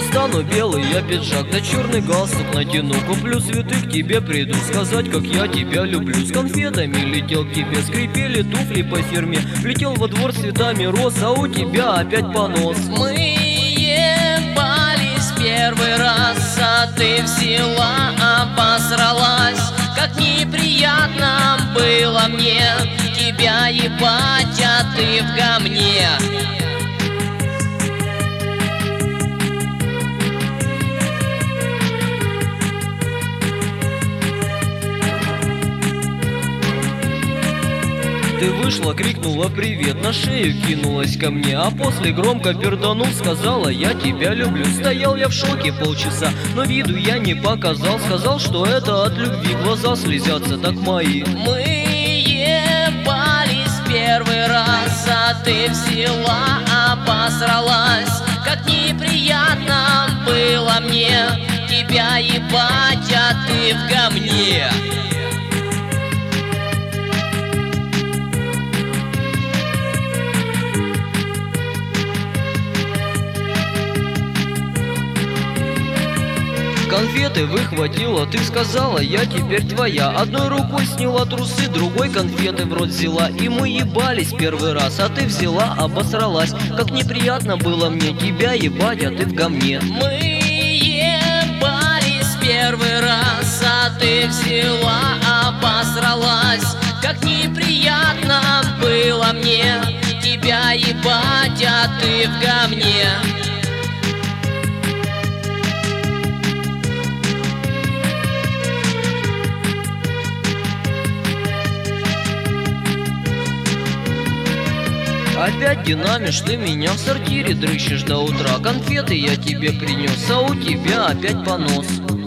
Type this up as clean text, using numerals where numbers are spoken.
Достану белый я пиджак, да черный галстук натяну. Куплю цветы, к тебе приду сказать, как я тебя люблю. С конфетами летел к тебе, скрипели туфли по фирме. Влетел во двор с цветами роз, а у тебя опять понос. Мы ебались первый раз, а ты взяла, обосралась. Как неприятно было мне тебя ебать, а ты в говне. Ты вышла, крикнула привет, на шею кинулась ко мне, а после громко перданув сказала: я тебя люблю. Стоял я в шоке полчаса, но виду я не показал. Сказал, что это от любви глаза слезятся, так мои. Мы ебались первый раз, а ты взяла, обосралась. Как неприятно было мне тебя ебать, а ты в говне. Конфеты выхватила, ты сказала: я теперь твоя. Одной рукой сняла трусы, другой конфеты в рот взяла. И мы ебались первый раз, а ты взяла, обосралась. Как неприятно было мне тебя ебать, а ты в говне. Мы ебались первый раз, а ты взяла, обосралась. Как неприятно было мне тебя ебать, а ты в говне. Опять динамишь ты меня, в сортире дрыщешь до утра. Конфеты я тебе принес, а у тебя опять понос.